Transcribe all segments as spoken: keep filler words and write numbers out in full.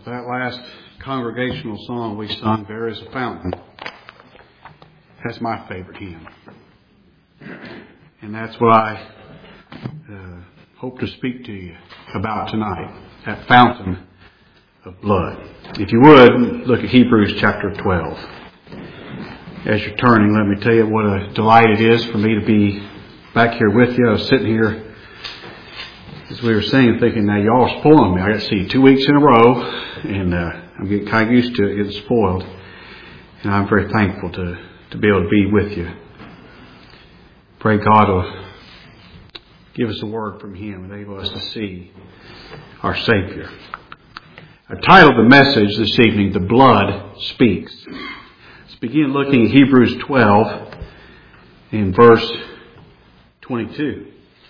That last congregational song we sung, There is a Fountain, that's my favorite hymn. And that's what I uh, hope to speak to you about tonight, that fountain of blood. If you would, look at Hebrews chapter twelve. As you're turning, let me tell you what a delight it is for me to be back here with you. I was sitting here as we were singing, thinking, now y'all are spoiling me. I got to see you two weeks in a row, and uh, I'm getting kind of used to it, getting spoiled. And I'm very thankful to, to be able to be with you. Pray God will give us a word from Him and enable us to see our Savior. I titled the message this evening, The Blood Speaks. Let's begin looking at Hebrews twelve in verse twenty-two.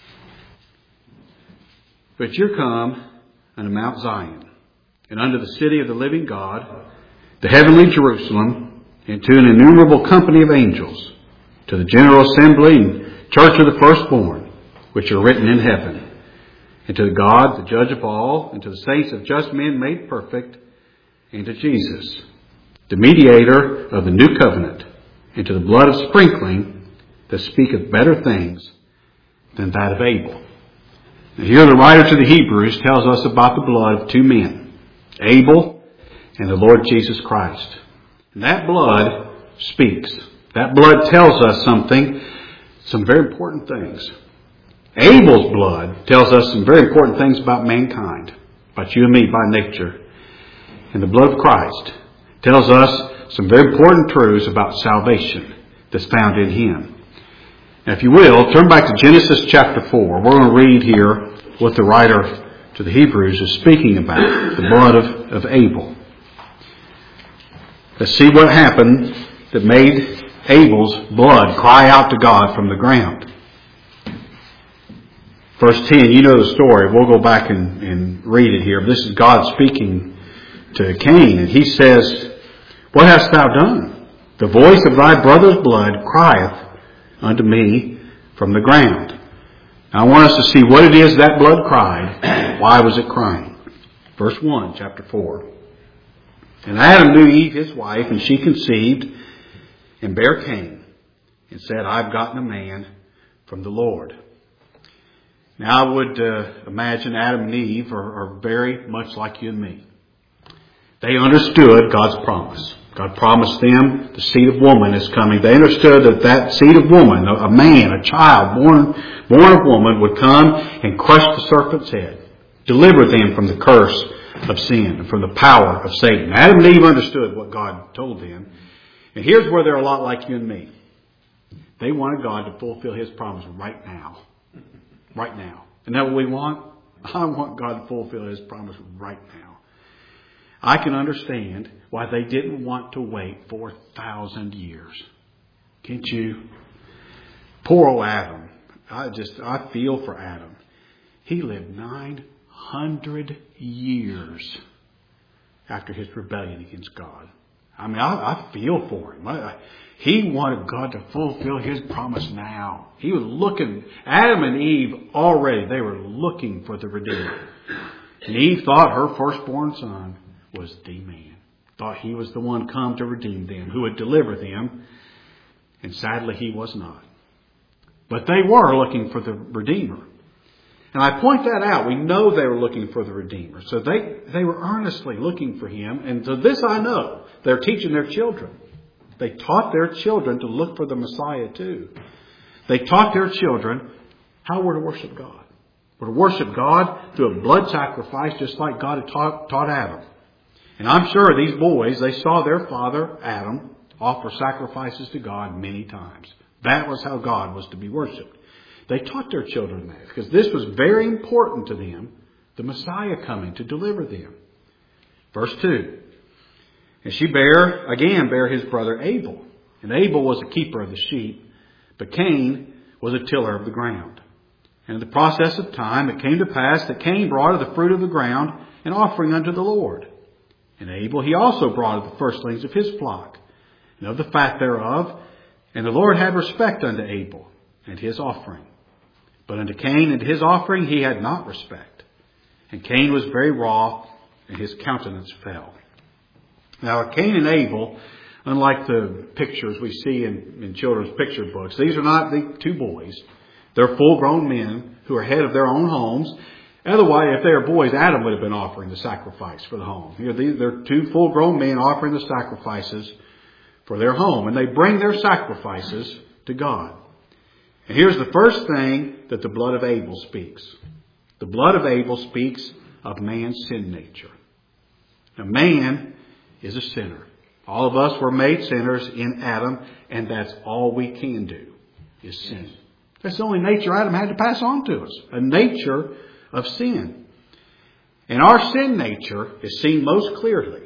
But you're come unto Mount Zion, and unto the city of the living God, the heavenly Jerusalem, and to an innumerable company of angels, to the general assembly and church of the firstborn, which are written in heaven, and to God, the judge of all, and to the saints of just men made perfect, and to Jesus, the mediator of the new covenant, and to the blood of sprinkling that speaketh better things than that of Abel. Now here the writer to the Hebrews tells us about the blood of two men, Abel and the Lord Jesus Christ. And that blood speaks. That blood tells us something, some very important things. Abel's blood tells us some very important things about mankind, about you and me by nature. And the blood of Christ tells us some very important truths about salvation that's found in Him. Now, if you will, turn back to Genesis chapter four. We're going to read here what the writer to the Hebrews is speaking about, the blood of, of Abel. Let's see what happened that made Abel's blood cry out to God from the ground. Verse ten, you know the story. We'll go back and, and read it here. This is God speaking to Cain, and he says, What hast thou done? The voice of thy brother's blood crieth unto me from the ground. Now I want us to see what it is that blood cried. Why was it crying? Verse one, chapter four. And Adam knew Eve his wife, and she conceived and bare Cain, and said, I've gotten a man from the Lord. Now I would uh, imagine Adam and Eve are, are very much like you and me. They understood God's promise. God promised them the seed of woman is coming. They understood that that seed of woman, a man, a child born, born of woman, would come and crush the serpent's head, deliver them from the curse of sin and from the power of Satan. Adam and Eve understood what God told them. And here's where they're a lot like you and me. They wanted God to fulfill His promise right now. Right now. Isn't that what we want? I want God to fulfill His promise right now. I can understand why they didn't want to wait four thousand years. Can't you? Poor old Adam. I just, I feel for Adam. He lived nine hundred years after his rebellion against God. I mean, I, I feel for him. I, I, he wanted God to fulfill His promise now. He was looking, Adam and Eve already, they were looking for the Redeemer. And Eve thought her firstborn son was the man. Thought he was the one come to redeem them, who would deliver them. And sadly, he was not. But they were looking for the Redeemer. And I point that out. We know they were looking for the Redeemer. So they, they were earnestly looking for Him. And so this I know. They're teaching their children. They taught their children to look for the Messiah too. They taught their children how we're to worship God. We're to worship God through a blood sacrifice, just like God had taught, taught Adam. And I'm sure these boys, they saw their father, Adam, offer sacrifices to God many times. That was how God was to be worshipped. They taught their children that because this was very important to them, the Messiah coming to deliver them. Verse two. And she bare, again bare his brother Abel. And Abel was a keeper of the sheep, but Cain was a tiller of the ground. And in the process of time it came to pass that Cain brought of the fruit of the ground an offering unto the Lord. And Abel he also brought of the firstlings of his flock, and of the fat thereof. And the Lord had respect unto Abel and his offering. But unto Cain and his offering he had not respect. And Cain was very wroth, and his countenance fell. Now, Cain and Abel, unlike the pictures we see in, in children's picture books, these are not the two boys. They're full-grown men who are head of their own homes. Otherwise, if they were boys, Adam would have been offering the sacrifice for the home. Here, these, they're two full-grown men offering the sacrifices for their home. And they bring their sacrifices to God. And here's the first thing that the blood of Abel speaks. The blood of Abel speaks of man's sin nature. Now, man is a sinner. All of us were made sinners in Adam, and that's all we can do is sin. That's the only nature Adam had to pass on to us, a nature of sin. And our sin nature is seen most clearly,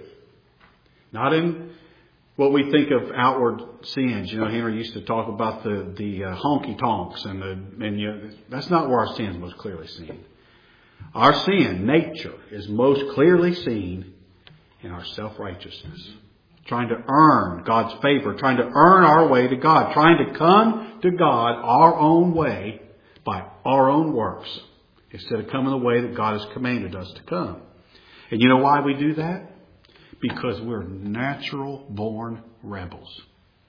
not in what we think of outward sins. You know, Henry used to talk about the the uh, honky tonks, and the and you know, that's not where our sin is most clearly seen. Our sin nature is most clearly seen in our self-righteousness. Trying to earn God's favor, trying to earn our way to God, trying to come to God our own way by our own works, instead of coming the way that God has commanded us to come. And you know why we do that? Because we're natural born rebels.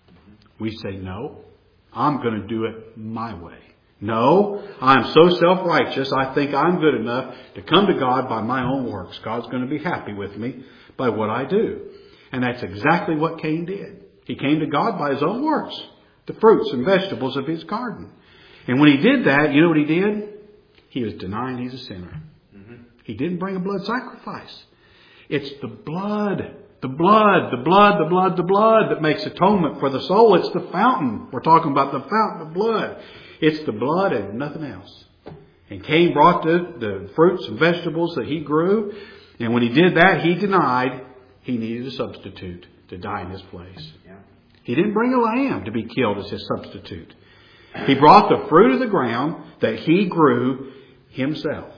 We say, no, I'm going to do it my way. No, I'm so self-righteous, I think I'm good enough to come to God by my own works. God's going to be happy with me by what I do. And that's exactly what Cain did. He came to God by his own works, the fruits and vegetables of his garden. And when he did that, you know what he did? He was denying he's a sinner. Mm-hmm. He didn't bring a blood sacrifice. It's the blood, the blood, the blood, the blood, the blood that makes atonement for the soul. It's the fountain. We're talking about the fountain of blood. It's the blood and nothing else. And Cain brought the, the fruits and vegetables that he grew. And when he did that, he denied he needed a substitute to die in his place. Yeah. He didn't bring a lamb to be killed as his substitute. He brought the fruit of the ground that he grew himself.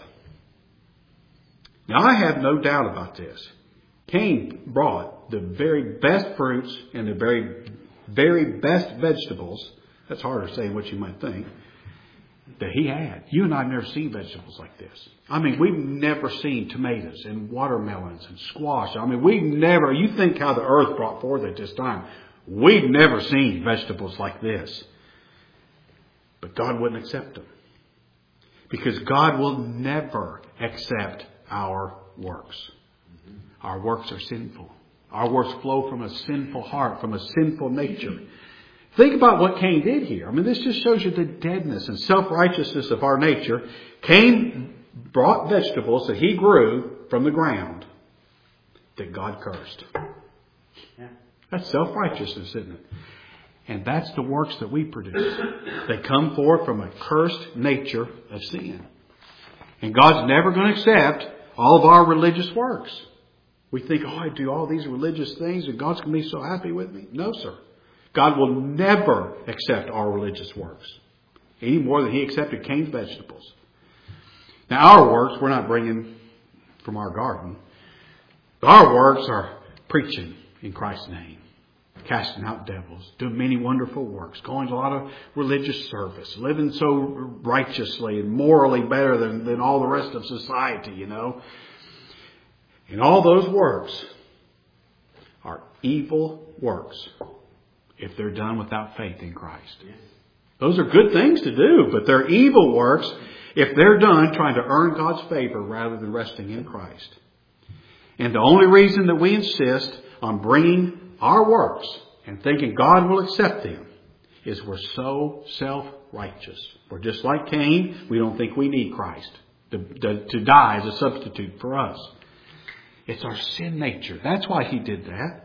Now, I have no doubt about this. Cain brought the very best fruits and the very, very best vegetables. That's harder saying what you might think. That he had. You and I have never seen vegetables like this. I mean, we've never seen tomatoes and watermelons and squash. I mean, we've never, you think how the earth brought forth at this time. We've never seen vegetables like this. But God wouldn't accept them. Because God will never accept our works. Our works are sinful. Our works flow from a sinful heart, from a sinful nature. Think about what Cain did here. I mean, this just shows you the deadness and self-righteousness of our nature. Cain brought vegetables that he grew from the ground that God cursed. Yeah. That's self-righteousness, isn't it? And that's the works that we produce. They come forth from a cursed nature of sin. And God's never going to accept all of our religious works. We think, oh, I do all these religious things and God's going to be so happy with me. No, sir. God will never accept our religious works any more than he accepted Cain's vegetables. Now, our works, we're not bringing from our garden. Our works are preaching in Christ's name, casting out devils, doing many wonderful works, going to a lot of religious service, living so righteously and morally better than, than all the rest of society, you know. And all those works are evil works if they're done without faith in Christ. Those are good things to do, but they're evil works if they're done trying to earn God's favor rather than resting in Christ. And the only reason that we insist on bringing our works and thinking God will accept them is we're so self-righteous. We're just like Cain. We don't think we need Christ to, to, to die as a substitute for us. It's our sin nature. That's why he did that.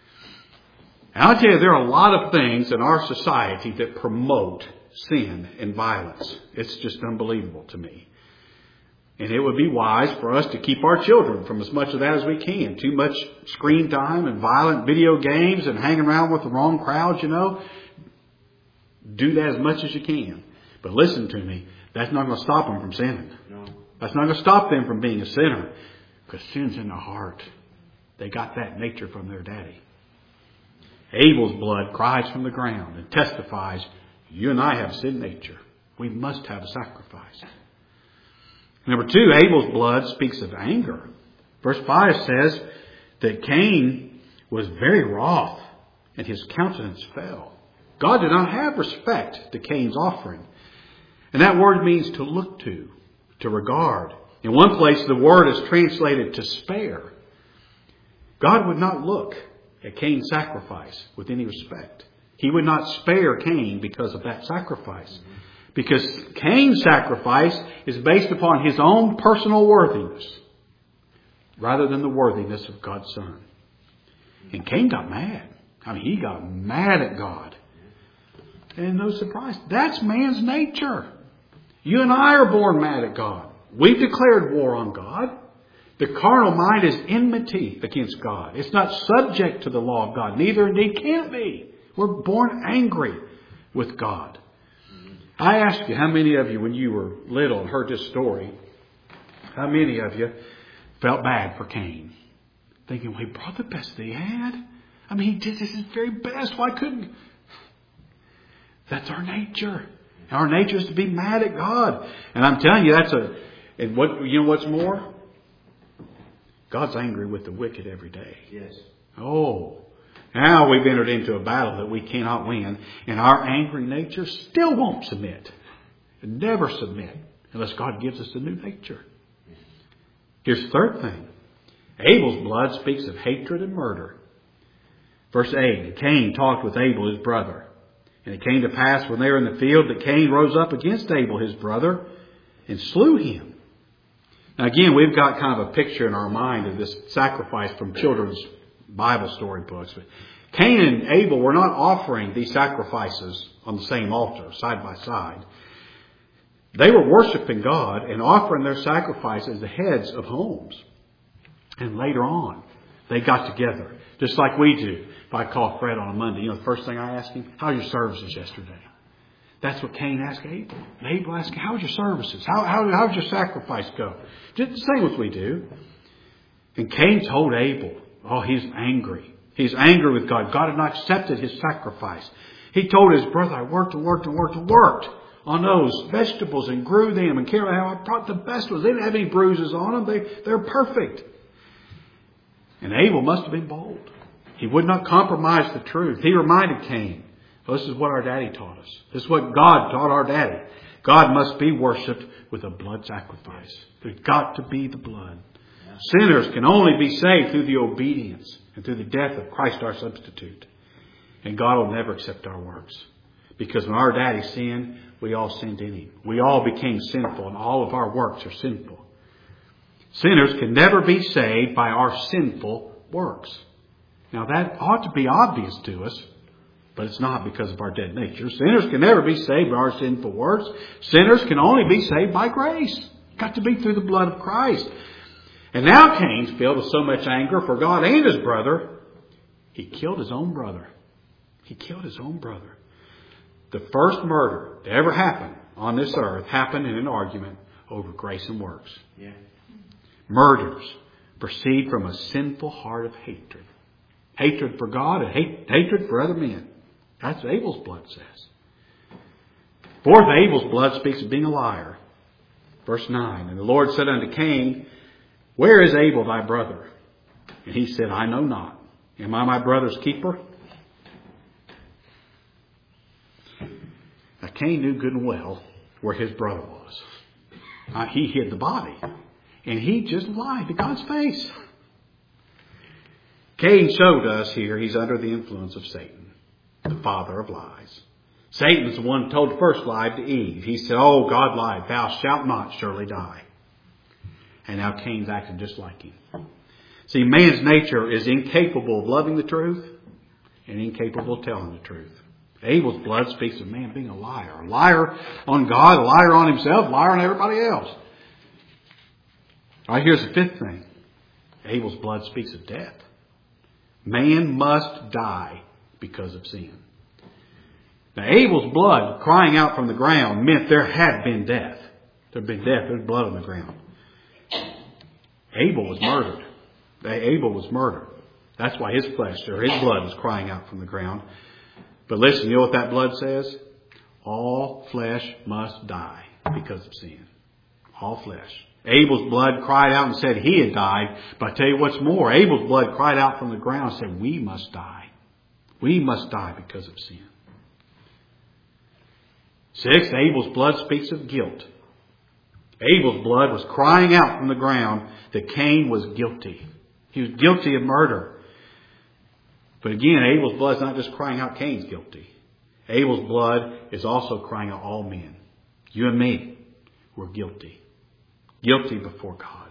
And I'll tell you, there are a lot of things in our society that promote sin and violence. It's just unbelievable to me. And it would be wise for us to keep our children from as much of that as we can. Too much screen time and violent video games and hanging around with the wrong crowds, you know. Do that as much as you can. But listen to me, that's not going to stop them from sinning. No. That's not going to stop them from being a sinner. Because sin's in their heart. They got that nature from their daddy. Abel's blood cries from the ground and testifies, you and I have sin nature. We must have a sacrifice. Number two, Abel's blood speaks of anger. Verse five says that Cain was very wroth and his countenance fell. God did not have respect to Cain's offering. And that word means to look to, to regard. In one place, the word is translated to spare. God would not look at Cain's sacrifice with any respect. He would not spare Cain because of that sacrifice. Because Cain's sacrifice is based upon his own personal worthiness rather than the worthiness of God's Son. And Cain got mad. I mean, he got mad at God. And no surprise, that's man's nature. You and I are born mad at God. We've declared war on God. The carnal mind is enmity against God. It's not subject to the law of God. Neither indeed can it be. We're born angry with God. I ask you, how many of you, when you were little and heard this story, how many of you felt bad for Cain? Thinking, well, he brought the best that he had. I mean, he did his very best. Why couldn't... That's our nature. Our nature is to be mad at God. And I'm telling you, that's a... And what you know what's more? God's angry with the wicked every day. Yes. Oh. Now we've entered into a battle that we cannot win. And our angry nature still won't submit. And never submit. Unless God gives us a new nature. Here's the third thing. Abel's blood speaks of hatred and murder. Verse eight. Cain talked with Abel his brother. And it came to pass when they were in the field that Cain rose up against Abel his brother and slew him. Now again, we've got kind of a picture in our mind of this sacrifice from children's Bible story books. But Cain and Abel were not offering these sacrifices on the same altar, side by side. They were worshiping God and offering their sacrifice as the heads of homes. And later on, they got together, just like we do. If I call Fred on a Monday, you know, the first thing I ask him, how were your services yesterday? That's what Cain asked Abel. And Abel asked, how was your services? How, how, how did your sacrifice go? Just the same as we do. And Cain told Abel, oh, he's angry. He's angry with God. God had not accepted his sacrifice. He told his brother, I worked and worked and worked and worked on those vegetables and grew them and cared how I brought the best ones. They didn't have any bruises on them. They, they're perfect. And Abel must have been bold. He would not compromise the truth. He reminded Cain, well, this is what our daddy taught us. This is what God taught our daddy. God must be worshipped with a blood sacrifice. There's got to be the blood. Yeah. Sinners can only be saved through the obedience and through the death of Christ our substitute. And God will never accept our works. Because when our daddy sinned, we all sinned in him. We all became sinful and all of our works are sinful. Sinners can never be saved by our sinful works. Now that ought to be obvious to us, but it's not because of our dead nature. Sinners can never be saved by our sinful works. Sinners can only be saved by grace. Got to be through the blood of Christ. And now Cain's filled with so much anger for God and his brother, he killed his own brother. He killed his own brother. The first murder to ever happen on this earth happened in an argument over grace and works. Yeah. Murders proceed from a sinful heart of hatred. Hatred for God and hate, hatred for other men. That's what Abel's blood says. Fourth, Abel's blood speaks of being a liar. Verse nine. And the Lord said unto Cain, where is Abel thy brother? And he said, I know not. Am I my brother's keeper? Now Cain knew good and well where his brother was. Uh, he hid the body. And he just lied to God's face. Cain showed us here he's under the influence of Satan, the father of lies. Satan's the one who told the first lie to Eve. He said, oh, God lied, thou shalt not surely die. And now Cain's acting just like him. See, man's nature is incapable of loving the truth and incapable of telling the truth. Abel's blood speaks of man being a liar. A liar on God, a liar on himself, a liar on everybody else. All right, here's the fifth thing. Abel's blood speaks of death. Man must die because of sin. Now, Abel's blood crying out from the ground meant there had been death. There had been death. There was blood on the ground. Abel was murdered. Abel was murdered. That's why his flesh or his blood was crying out from the ground. But listen, you know what that blood says? All flesh must die because of sin. All flesh. Abel's blood cried out and said he had died. But I tell you what's more, Abel's blood cried out from the ground and said, we must die. We must die because of sin. Six, Abel's blood speaks of guilt. Abel's blood was crying out from the ground that Cain was guilty. He was guilty of murder. But again, Abel's blood is not just crying out Cain's guilty. Abel's blood is also crying out all men. You and me, we're guilty. Guilty before God.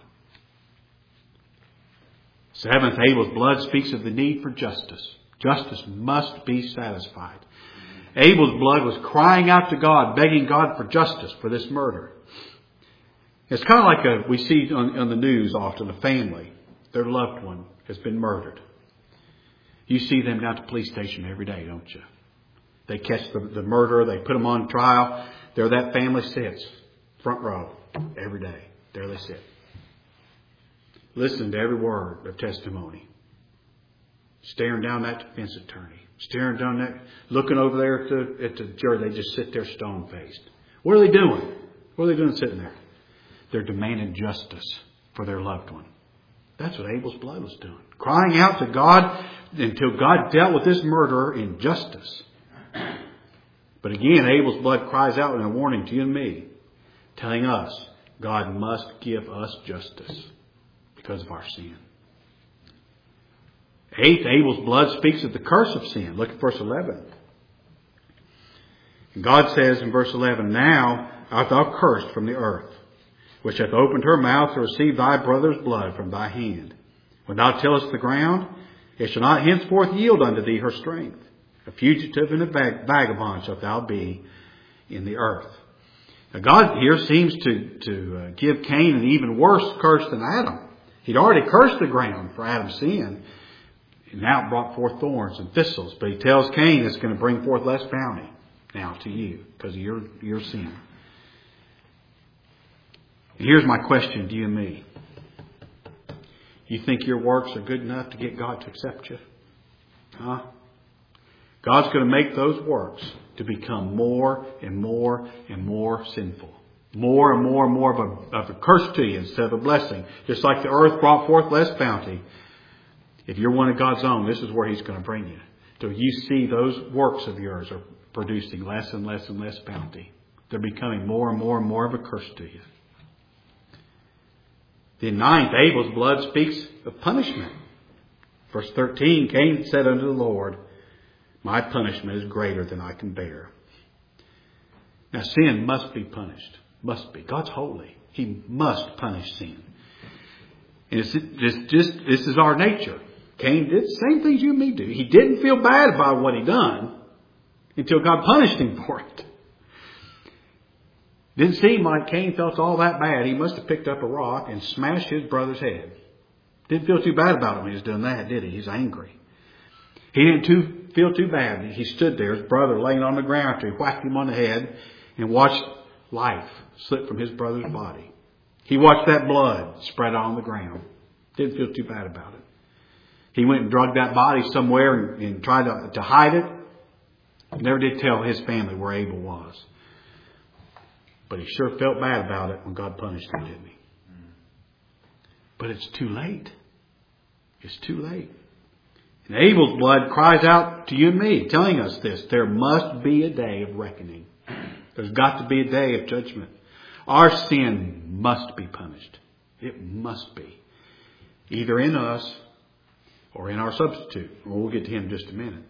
Seventh, Abel's blood speaks of the need for justice. Justice must be satisfied. Abel's blood was crying out to God, begging God for justice for this murder. It's kind of like a, we see on, on the news often, a family, their loved one has been murdered. You see them down at the police station every day, don't you? They catch the, the murderer, they put them on trial. There that family sits, front row, every day. There they sit. Listen to every word of testimony. Staring down that defense attorney. Staring down that, looking over there at the, at the jury. They just sit there stone-faced. What are they doing? What are they doing sitting there? They're demanding justice for their loved one. That's what Abel's blood was doing. Crying out to God until God dealt with this murderer in justice. But again, Abel's blood cries out in a warning to you and me, telling us God must give us justice because of our sin. Eighth, Abel's blood speaks of the curse of sin. Look at verse eleven. And God says in verse eleven, now art thou cursed from the earth, which hath opened her mouth to receive thy brother's blood from thy hand. When thou tillest the ground, it shall not henceforth yield unto thee her strength. A fugitive and a vagabond shalt thou be in the earth. Now God here seems to, to uh, give Cain an even worse curse than Adam. He'd already cursed the ground for Adam's sin. And now it brought forth thorns and thistles. But he tells Cain it's going to bring forth less bounty now to you because of your, your sin. And here's my question to you and me. You think your works are good enough to get God to accept you? Huh? God's going to make those works to become more and more and more sinful. More and more and more of a, of a curse to you instead of a blessing. Just like the earth brought forth less bounty. If you're one of God's own, this is where He's going to bring you. So you see those works of yours are producing less and less and less bounty. They're becoming more and more and more of a curse to you. The ninth, Abel's blood speaks of punishment. Verse thirteen, Cain said unto the Lord, my punishment is greater than I can bear. Now sin must be punished. Must be. God's holy. He must punish sin. And it's just, just this is our nature. Cain did the same things you and me do. He didn't feel bad about what he done until God punished him for it. Didn't seem like Cain felt all that bad. He must have picked up a rock and smashed his brother's head. Didn't feel too bad about it when he was doing that, did he? He's angry. He didn't too, feel too bad. He stood there, his brother laying on the ground after he whacked him on the head and watched life slip from his brother's body. He watched that blood spread on the ground. Didn't feel too bad about it. He went and drugged that body somewhere and, and tried to, to hide it. Never did tell his family where Abel was. But he sure felt bad about it when God punished him, didn't he? But it's too late. It's too late. And Abel's blood cries out to you and me, telling us this. There must be a day of reckoning. There's got to be a day of judgment. Our sin must be punished. It must be. Either in us or in our substitute. Well, we'll get to him in just a minute.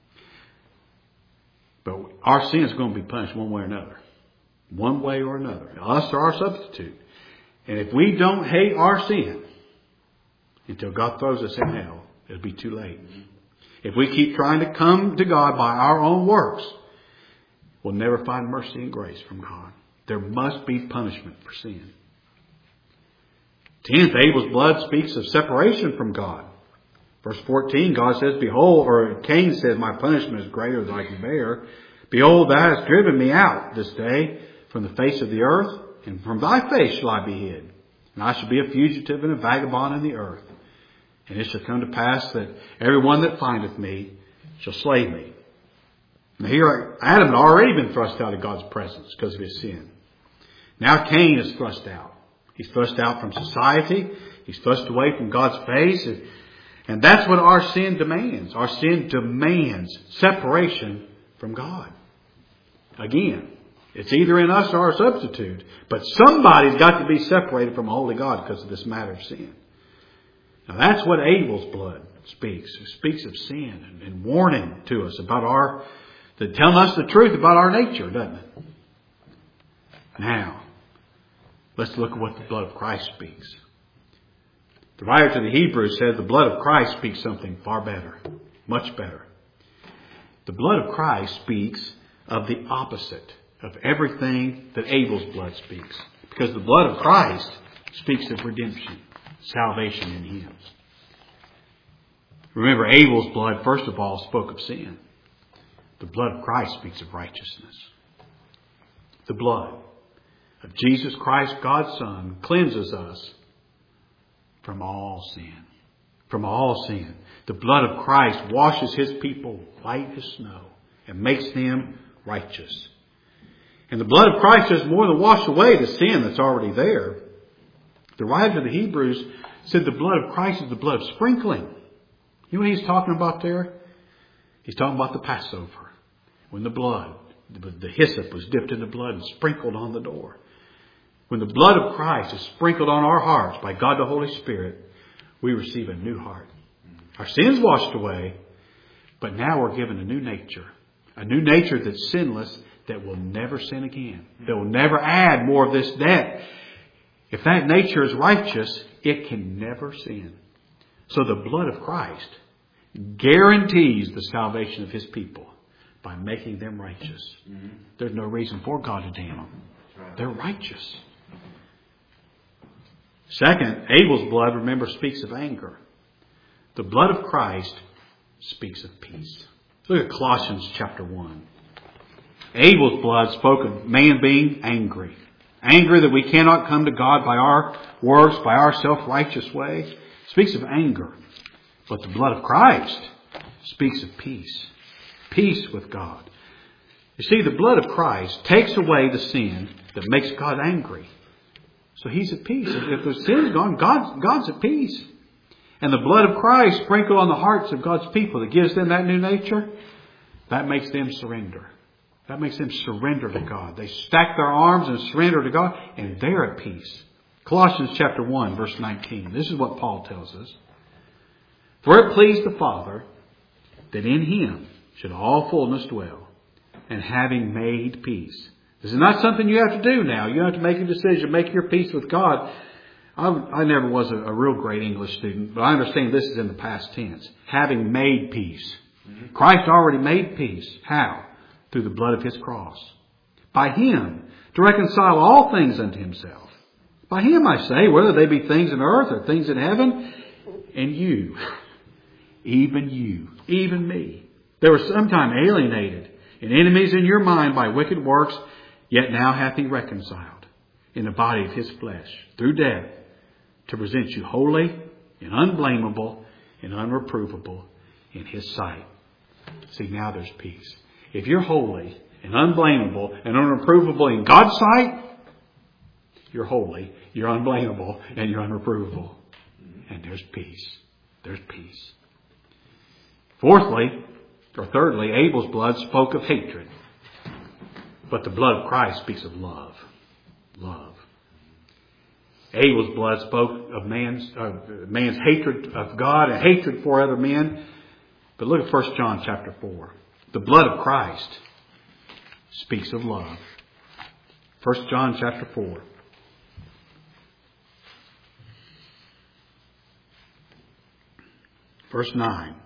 But our sin is going to be punished one way or another. One way or another. Us or our substitute. And if we don't hate our sin until God throws us in hell, it'll be too late. If we keep trying to come to God by our own works, we'll never find mercy and grace from God. There must be punishment for sin. Tenth, Abel's blood speaks of separation from God. Verse fourteen, God says, behold, or Cain says, my punishment is greater than I can bear. Behold, thou hast driven me out this day from the face of the earth, and from thy face shall I be hid. And I shall be a fugitive and a vagabond in the earth. And it shall come to pass that every one that findeth me shall slay me. Now here, Adam had already been thrust out of God's presence because of his sin. Now Cain is thrust out. He's thrust out from society. He's thrust away from God's face. And that's what our sin demands. Our sin demands separation from God. Again, it's either in us or our substitute. But somebody's got to be separated from a holy God because of this matter of sin. Now that's what Abel's blood speaks. It speaks of sin and, and warning to us about our, the, telling us the truth about our nature, doesn't it? Now, let's look at what the blood of Christ speaks. The writer to the Hebrews said the blood of Christ speaks something far better, much better. The blood of Christ speaks of the opposite of everything that Abel's blood speaks. Because the blood of Christ speaks of redemption, salvation in Him. Remember, Abel's blood, first of all, spoke of sin. The blood of Christ speaks of righteousness. The blood of Jesus Christ, God's Son, cleanses us from all sin. From all sin. The blood of Christ washes His people white as snow and makes them righteous. And the blood of Christ does more than wash away the sin that's already there. The writer of the Hebrews said the blood of Christ is the blood of sprinkling. You know what he's talking about there? He's talking about the Passover. When the blood, the hyssop was dipped in the blood and sprinkled on the door. When the blood of Christ is sprinkled on our hearts by God the Holy Spirit, we receive a new heart. Our sins washed away, but now we're given a new nature. A new nature that's sinless, that will never sin again. That will never add more of this debt. If that nature is righteous, it can never sin. So the blood of Christ guarantees the salvation of His people by making them righteous. Mm-hmm. There's no reason for God to damn them. Right. They're righteous. Second, Abel's blood, remember, speaks of anger. The blood of Christ speaks of peace. Look at Colossians chapter one. Abel's blood spoke of man being angry. Angry that we cannot come to God by our works, by our self-righteous way. Speaks of anger. But the blood of Christ speaks of peace. Peace with God. You see, the blood of Christ takes away the sin that makes God angry. So He's at peace. If the sin's gone, God, God's at peace. And the blood of Christ sprinkled on the hearts of God's people that gives them that new nature, that makes them surrender. That makes them surrender to God. They stack their arms and surrender to God, and they're at peace. Colossians chapter one, verse nineteen. This is what Paul tells us. For it pleased the Father that in Him should all fullness dwell, and having made peace. This is not something you have to do now. You have to make a decision, make your peace with God. I, I never was a, a real great English student, but I understand this is in the past tense. Having made peace. Mm-hmm. Christ already made peace. How? Through the blood of His cross. By Him, to reconcile all things unto Himself. By Him, I say, whether they be things in earth or things in heaven, and you, even you, even me. They were sometime alienated and enemies in your mind by wicked works, yet now hath He reconciled in the body of His flesh through death to present you holy and unblameable and unreprovable in His sight. See, now there's peace. If you're holy and unblameable and unreprovable in God's sight, you're holy, you're unblameable, and you're unreprovable. And there's peace. There's peace. Fourthly, or thirdly, Abel's blood spoke of hatred. But the blood of Christ speaks of love. Love. Abel's blood spoke of man's, uh, man's hatred of God and hatred for other men. But look at First John chapter four. The blood of Christ speaks of love. First John chapter four. Verse nine.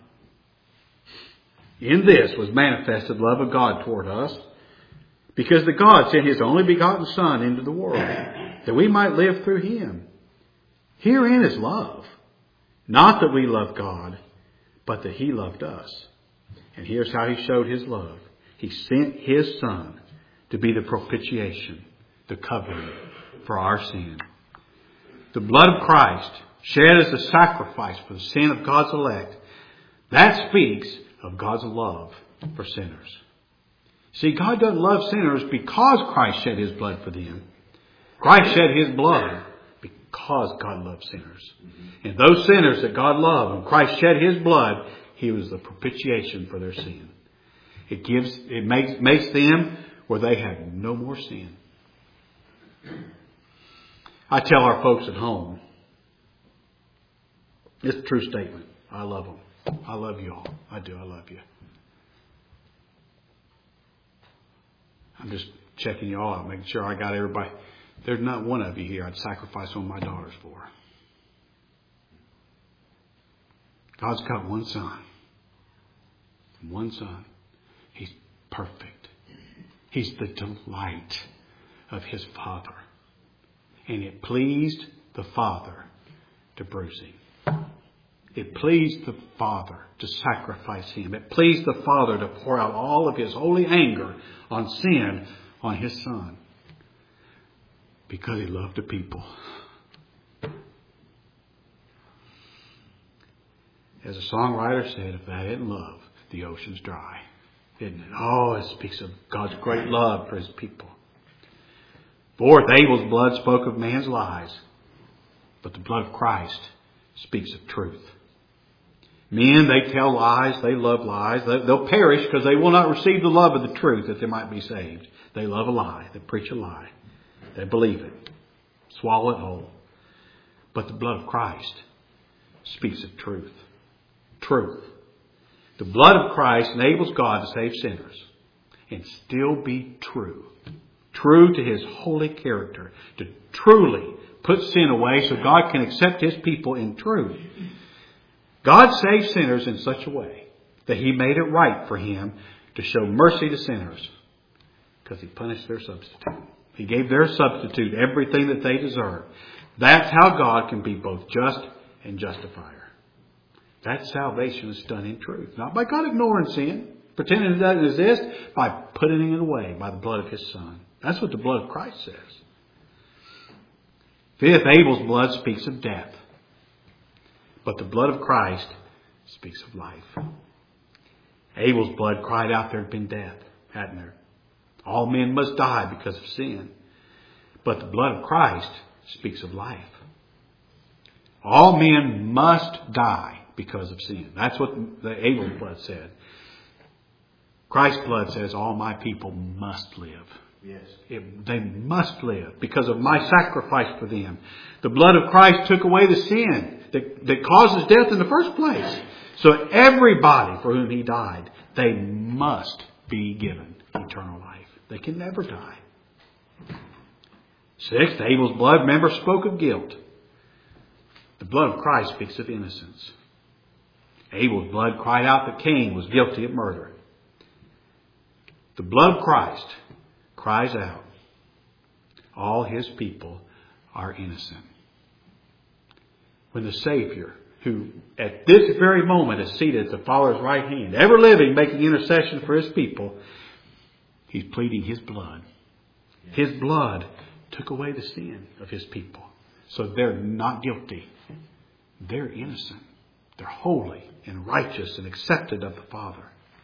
In this was manifested love of God toward us, because that God sent His only begotten Son into the world, that we might live through Him. Herein is love. Not that we love God, but that He loved us. And here's how He showed His love. He sent His Son to be the propitiation, the covering for our sin. The blood of Christ shed as a sacrifice for the sin of God's elect, that speaks of God's love for sinners. See, God doesn't love sinners because Christ shed His blood for them. Christ shed His blood because God loves sinners. Mm-hmm. And those sinners that God loved, when Christ shed His blood, He was the propitiation for their sin. It gives, it makes, makes them where they have no more sin. I tell our folks at home, it's a true statement. I love them. I love you all. I do. I love you. I'm just checking you all out, making sure I got everybody. There's not one of you here I'd sacrifice one of my daughters for. God's got one son. One son. He's perfect. He's the delight of His Father. And it pleased the Father to bruise Him. It pleased the Father to sacrifice Him. It pleased the Father to pour out all of His holy anger on sin on His Son. Because He loved the people. As a songwriter said, if that isn't love, the ocean's dry. Isn't it? Oh, it speaks of God's great love for His people. Fourth, Abel's blood spoke of man's lies, but the blood of Christ speaks of truth. Men, they tell lies, they love lies. They'll perish because they will not receive the love of the truth that they might be saved. They love a lie. They preach a lie. They believe it. Swallow it whole. But the blood of Christ speaks of truth. Truth. The blood of Christ enables God to save sinners and still be true. True to His holy character. To truly put sin away so God can accept His people in truth. God saved sinners in such a way that He made it right for Him to show mercy to sinners because He punished their substitute. He gave their substitute everything that they deserve. That's how God can be both just and justifier. That salvation is done in truth. Not by God ignoring sin, pretending it doesn't exist, by putting it away by the blood of His Son. That's what the blood of Christ says. Fifth, Abel's blood speaks of death. But the blood of Christ speaks of life. Abel's blood cried out there had been death, hadn't there? All men must die because of sin. But the blood of Christ speaks of life. All men must die because of sin. That's what the Abel's blood said. Christ's blood says all my people must live. Yes. It, they must live because of my sacrifice for them. The blood of Christ took away the sin that, that causes death in the first place. So everybody for whom He died, they must be given eternal life. They can never die. Sixth, Abel's blood, remember, spoke of guilt. The blood of Christ speaks of innocence. Abel's blood cried out that Cain was guilty of murder. The blood of Christ cries out, all His people are innocent. When the Savior, who at this very moment is seated at the Father's right hand, ever living, making intercession for His people, He's pleading His blood. His blood took away the sin of His people. So they're not guilty. They're innocent. They're holy and righteous and accepted of the Father.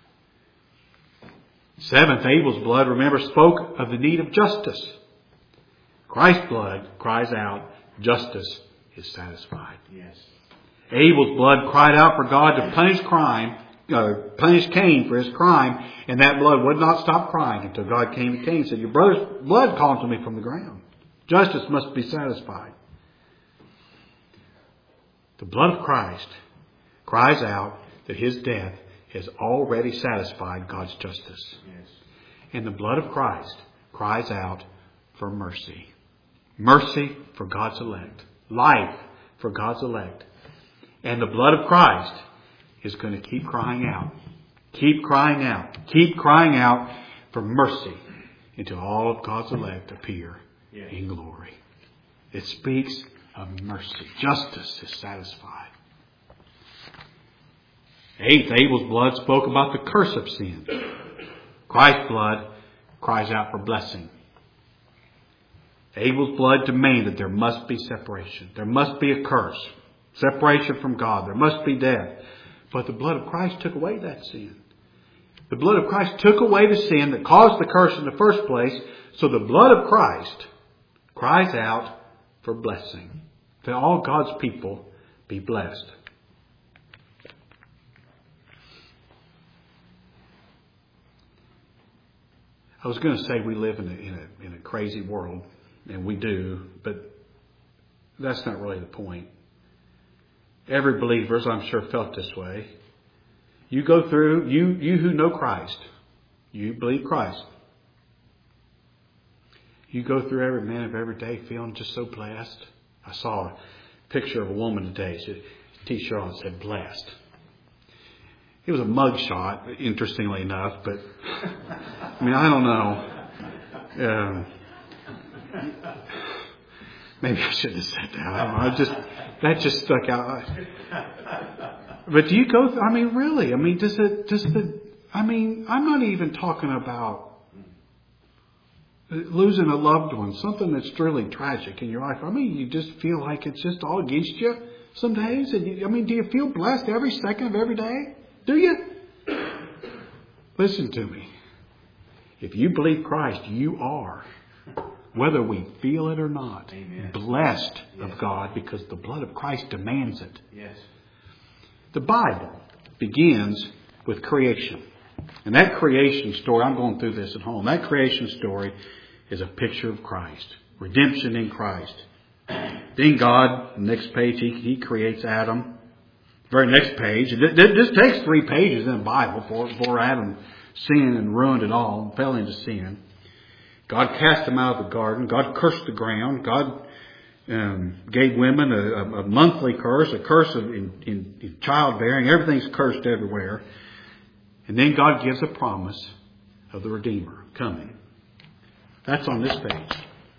Seventh, Abel's blood, remember, spoke of the need of justice. Christ's blood cries out, justice is satisfied. Yes. Abel's blood cried out for God to punish crime, uh, punish Cain for his crime, and that blood would not stop crying until God came to Cain and said, your brother's blood called to me from the ground. Justice must be satisfied. The blood of Christ cries out that His death has already satisfied God's justice. Yes. And the blood of Christ cries out for mercy. Mercy for God's elect. Life for God's elect. And the blood of Christ is going to keep crying out. Keep crying out. Keep crying out for mercy until all of God's elect appear yes. in glory. It speaks of mercy. Justice is satisfied. Eighth, Abel's blood spoke about the curse of sin. Christ's blood cries out for blessing. Abel's blood demanded there must be separation. There must be a curse. Separation from God. There must be death. But the blood of Christ took away that sin. The blood of Christ took away the sin that caused the curse in the first place. So the blood of Christ cries out for blessing. that all God's people be blessed. I was going to say we live in a, in a, in a crazy world, and we do, but that's not really the point. Every believer, I'm sure, felt this way. You go through, you, you who know Christ, you believe Christ. You go through every minute of every day feeling just so blessed. I saw a picture of a woman today. She had a t-shirt on that said blessed. It was a mug shot, interestingly enough, but I mean, I don't know. Um, maybe I shouldn't have said that. I don't know. I just, that just stuck out. But do you go through, I mean, really? I mean, does it, does the, I mean, I'm not even talking about losing a loved one, something that's truly tragic in your life. I mean, you just feel like it's just all against you some days. And you, I mean, do you feel blessed every second of every day? Do you? Listen to me. If you believe Christ, you are, whether we feel it or not, Amen. blessed yes. of God, because the blood of Christ demands it. Yes. The Bible begins with creation. And that creation story, I'm going through this at home, that creation story is a picture of Christ. Redemption in Christ. Then God, next page, He, he creates Adam. Very next page, this takes three pages in the Bible before, before Adam sinned and ruined it all and fell into sin. God cast him out of the garden. God cursed the ground. God um, gave women a, a, a monthly curse, a curse of in, in, in childbearing. Everything's cursed everywhere. And then God gives a promise of the Redeemer coming. That's on this page.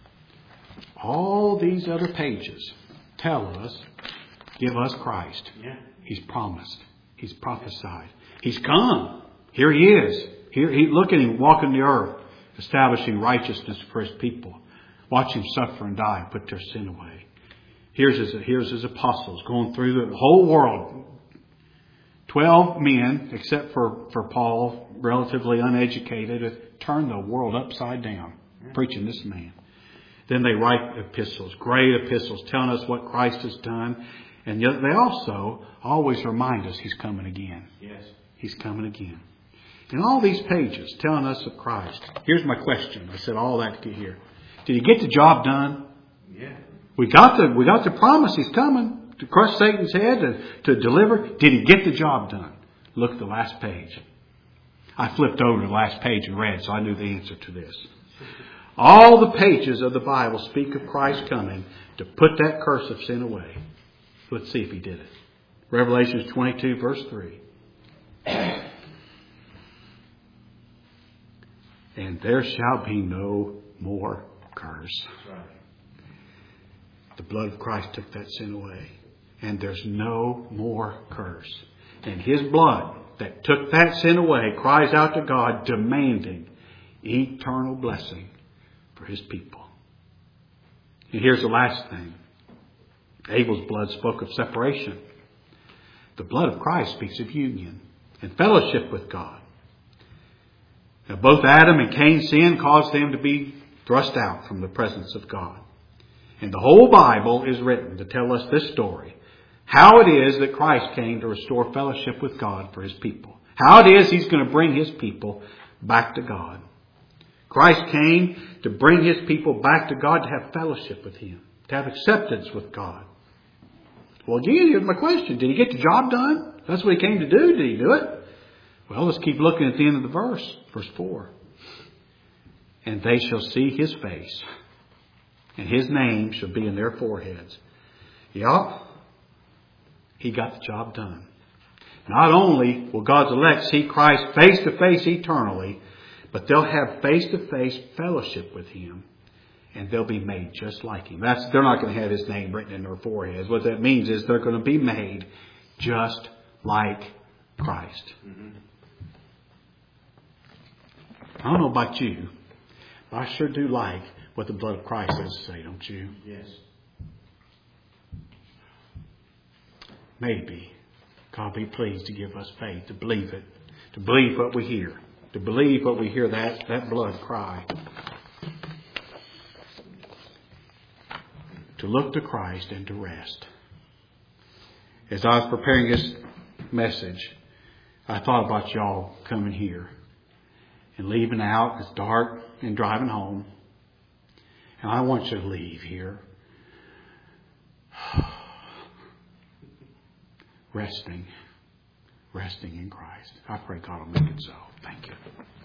All these other pages tell us, give us Christ. Yeah. He's promised. He's prophesied. He's come. Here He is. Here, he, look at Him walking the earth, establishing righteousness for His people. Watch Him suffer and die and put their sin away. Here's His, here's his apostles going through the whole world. Twelve men, except for, for Paul, relatively uneducated, turned the world upside down, preaching this man. Then they write epistles, great epistles, telling us what Christ has done. And yet they also always remind us He's coming again. Yes. He's coming again. In all these pages telling us of Christ, here's my question. I said all that to get here. Did He get the job done? Yeah. We got the we got the promise He's coming to crush Satan's head, to, to deliver. Did He get the job done? Look at the last page. I flipped over to the last page and read, so I knew the answer to this. All the pages of the Bible speak of Christ coming to put that curse of sin away. Let's see if He did it. Revelation twenty-two, verse three. And there shall be no more curse. The blood of Christ took that sin away. And there's no more curse. And His blood that took that sin away cries out to God, demanding eternal blessing for His people. And here's the last thing. Abel's blood spoke of separation. The blood of Christ speaks of union and fellowship with God. Now, both Adam and Cain's sin caused them to be thrust out from the presence of God. And the whole Bible is written to tell us this story. How it is that Christ came to restore fellowship with God for His people. How it is He's going to bring His people back to God. Christ came to bring His people back to God, to have fellowship with Him, to have acceptance with God. Well, again, here's my question. Did He get the job done? That's what He came to do. Did He do it? Well, let's keep looking at the end of the verse. Verse four. And they shall see His face, and His name shall be in their foreheads. Yeah, He got the job done. Not only will God's elect see Christ face to face eternally, but they'll have face to face fellowship with Him. And they'll be made just like Him. That's, they're not going to have His name written in their foreheads. What that means is they're going to be made just like Christ. Mm-hmm. I don't know about you, but I sure do like what the blood of Christ has to say, don't you? Yes. Maybe God be pleased to give us faith, to believe it, to believe what we hear, to believe what we hear that, that blood cry. to look to Christ and to rest. As I was preparing this message, I thought about y'all coming here and leaving out. It's dark and driving home. And I want you to leave here resting, resting in Christ. I pray God will make it so. Thank you.